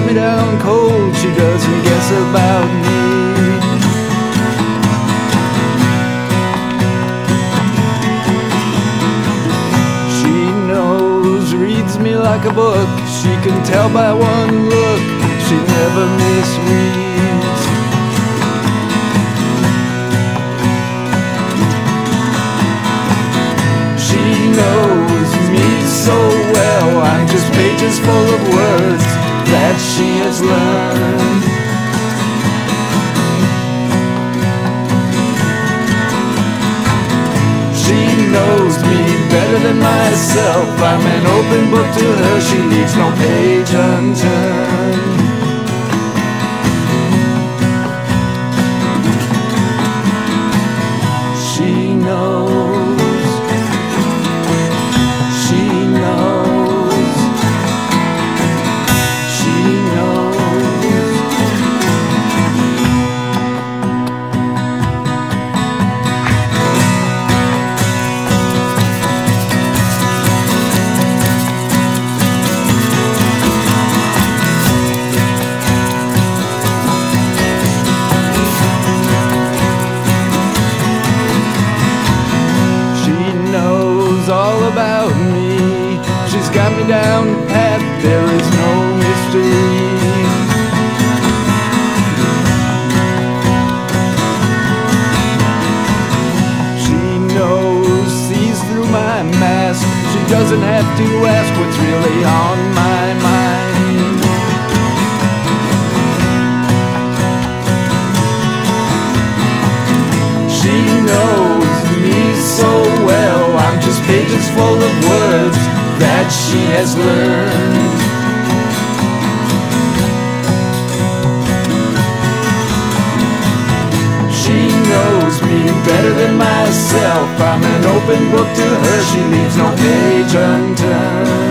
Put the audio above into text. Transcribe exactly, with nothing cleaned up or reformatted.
me down cold, she doesn't guess about me. She knows, reads me like a book, she can tell by one look, she never misreads. She knows me so well, I'm just pages full of words that she has learned. She knows me better than myself, I'm an open book to her, she leaves no page unturned. She knows, she knows, she knows. All about me, she's got me down pat, there is no mystery. She knows, sees through my mask, she doesn't have to ask what's really on my mind. She knows me so well, I'm just pages full of words that she has learned. She knows me better than myself, I'm an open book to her, she leaves no page unturned.